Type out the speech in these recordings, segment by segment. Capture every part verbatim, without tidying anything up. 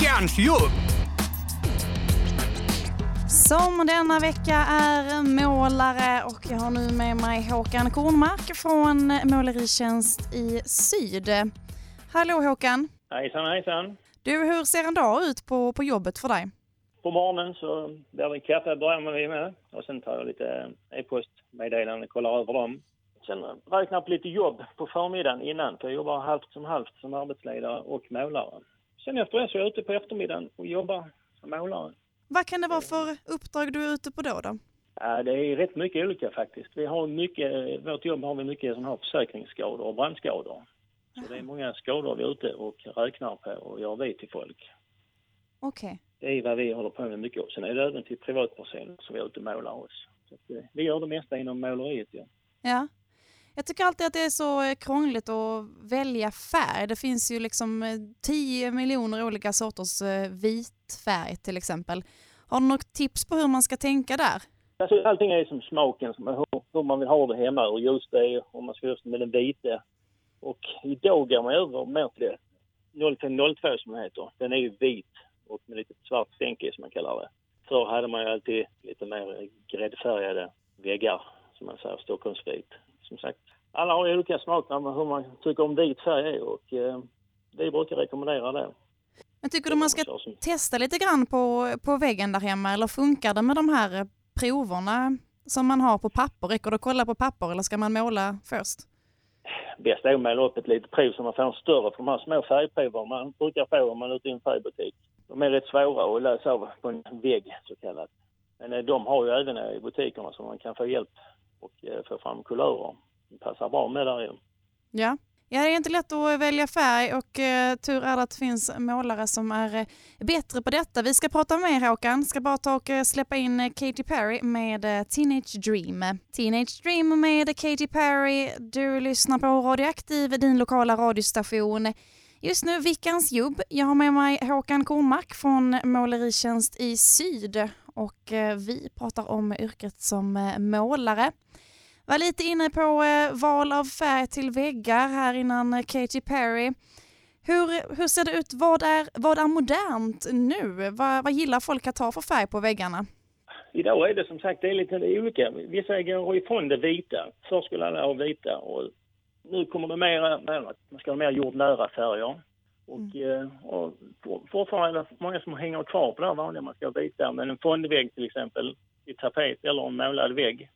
veckans jobb. Som denna vecka är målare och jag har nu med mig Håkan Kornmark från Måleritjänst i Syd. Hallå Håkan. Hejsan, hejsan. Du, hur ser en dag ut på, på jobbet för dig? På morgonen så blir det en kaffe, börjar man med. Och sen tar jag lite e-postmeddelanden och kollar över dem. Sen räknar jag på lite jobb på förmiddagen innan. För jag jobbar halvt som halvt som arbetsledare och målare. Sen efter det så är jag ute på eftermiddagen och jobbar som målare. Vad kan det vara för uppdrag du är ute på då då? Ja, det är rätt mycket olika faktiskt. Vi har mycket, vårt jobb har vi mycket som har försäkringsskador och brandskador. Så det är många skador vi är ute och räknar på och gör vi till folk. Okej. Okay. Det är vad vi håller på med mycket. Sen är det även till privatpersoner som vi är ute och målar oss. Så att, vi gör det mesta inom måleriet. Ja. Ja. Jag tycker alltid att det är så krångligt att välja färg. Det finns ju liksom tio miljoner olika sorters vit färg till exempel. Har du något tips på hur man ska tänka där? Alltså, allting är som smaken, som hur, hur man vill ha det hemma och just det, om man ska göra med den vita. Och idag går man över mer till det noll till noll två som det heter. Den är ju vit och med lite svart stänke som man kallar det. Förr hade man ju alltid lite mer gräddfärgade väggar som man säger, Stockholmsvit. Som sagt, alla har olika smak om hur man tycker om vit färg är och eh, vi brukar rekommendera det. Men tycker du man ska testa lite grann på, på väggen där hemma eller funkar det med de här proverna som man har på papper? Räcker det att kolla på papper eller ska man måla först? Bäst är att måla upp ett litet prov som man får en större, för de här små färgprover man brukar få om man är ute i en färgbutik. De är rätt svåra att läsa av på en vägg så kallat. Men de har ju även i butikerna så man kan få hjälp och få fram kulörer. Det passar bra med där ju. Ja. Ja, det är inte lätt att välja färg och uh, tur är att det finns målare som är uh, bättre på detta. Vi ska prata med Håkan. Ska bara ta och uh, släppa in uh, Katy Perry med uh, Teenage Dream. Teenage Dream med Katy Perry. Du lyssnar på Radioaktiv, din lokala radiostation. Just nu veckans jobb. Jag har med mig Håkan Kornmark från Måleritjänst i Syd och uh, vi pratar om yrket som uh, målare. Var lite inne på eh, val av färg till väggar här innan eh, Katy Perry. Hur, hur ser det ut? Vad är, vad är modernt nu? Vad, vad gillar folk att ha för färg på väggarna? Idag är det som sagt det är lite olika. Vissa går ifrån det vita. Först skulle alla ha vita och nu kommer det mer att man ska ha mer jordnära färger. Och, mm. och fortfarande är det många som hänger kvar på det här vanliga. Man ska ha vita, men en fondvägg till exempel i tapet eller en målad vägg.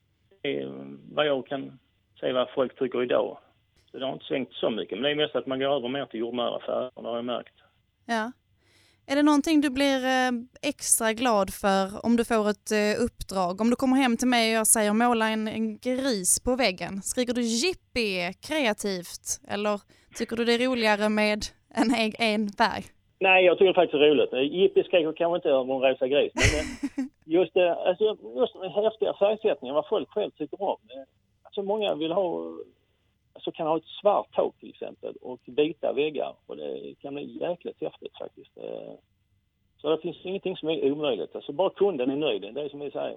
Vad jag kan säga vad folk tycker idag. Så det har inte svängt så mycket. Men det är mest att man går över mer till jordnära färger. Det har jag märkt. Ja. Är det någonting du blir extra glad för om du får ett uppdrag? Om du kommer hem till mig och jag säger måla en, en gris på väggen. Skriker du jippi kreativt? Eller tycker du det är roligare med en, en färg? Nej, jag tycker det faktiskt är roligt. Jippi skriker kanske inte över en rosa gris. Men just det, alltså, just den häftiga färgsättningen, vad folk själv tycker om. Alltså många vill ha, alltså kan ha ett svart tak till exempel och vita väggar. Och det kan bli jäkligt häftigt faktiskt. Så det finns ingenting som är omöjligt. Alltså bara kunden är nöjd, det är som vi säger.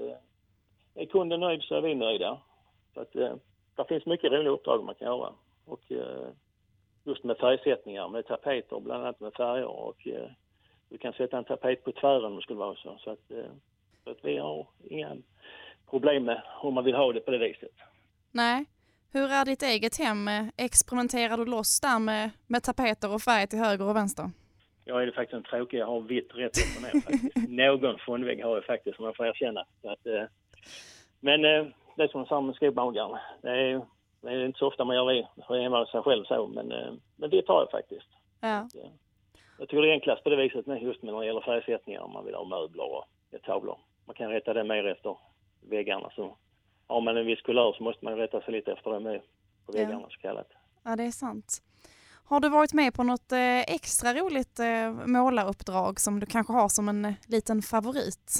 Är kunden nöjd så är vi nöjda. Så att det finns mycket roliga uppdrag man kan göra. Och just med färgsättningar, med tapeter bland annat med färger och eh, du kan sätta en tapet på tvären om det skulle vara så. Så att, eh, så att vi har inga problem med hur man vill ha det på det viset. Nej. Hur är ditt eget hem? Experimenterar du loss där med, med tapeter och färg till höger och vänster? Jag är det faktiskt en tråkig. Jag har vitt rätt upp och ner faktiskt. Någon fondvägg har jag faktiskt som man får erkänna. Så att, eh, men eh, det är som en samma med skobagaren. Det är Det är inte så ofta man gör det hemma sig själv så, men, men det tar jag faktiskt. Ja. Jag, jag tycker det är enklast på det viset med just när det gäller färgsättningar om man vill ha möbler och tavlor. Man kan rätta det mer efter väggarna. Så har man en viss kulör så måste man rätta sig lite efter det med på väggarna ja. Så kallat. Ja, det är sant. Har du varit med på något eh, extra roligt eh, målaruppdrag som du kanske har som en eh, liten favorit?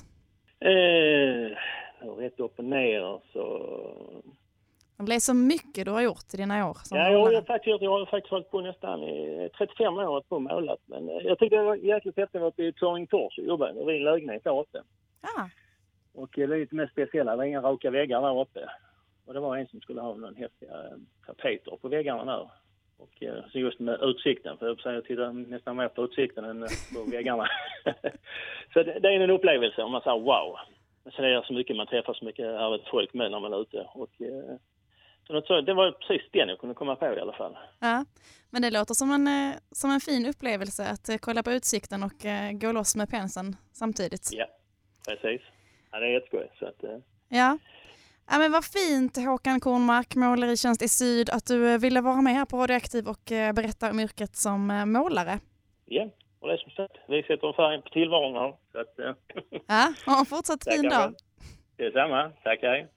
Eh, rätt upp och ner så... Det blev så mycket du har gjort i dina år. Ja, jag har, faktiskt, jag har faktiskt hållit på nästan i trettiofem år på målat. Men jag tyckte det var jäkligt häftigt att vara i Töringtors och jobba. Det var en lägenhet där uppe. Ah. Och det är lite mer speciella. Det var inga raka väggar där uppe. Och det var en som skulle ha någon häftiga tapeter på väggarna där. Och eh, så just med utsikten, för jag säger att titta nästan mer på utsikten än på väggarna. Så det, det är en upplevelse om man säger wow. Så det är så mycket, man träffar så mycket härligt folk med när man är ute. Och, eh, så, så det var precis den jag kunde komma på i alla fall. Ja, men det låter som en, eh, som en fin upplevelse att eh, kolla på utsikten och eh, gå loss med penseln samtidigt. Ja, precis. Ja, det är jätteskoj. Så att, eh. Ja. Ja, men vad fint, Håkan Kornmark, måleritjänst i Syd, att du eh, ville vara med här på Radioaktiv och eh, berätta om yrket som eh, målare. Ja, och det är som sagt, vi sätter färgen på tillvaron här. Så att, eh. Ja, och fortsatt fin dag. Detsamma, tack hej.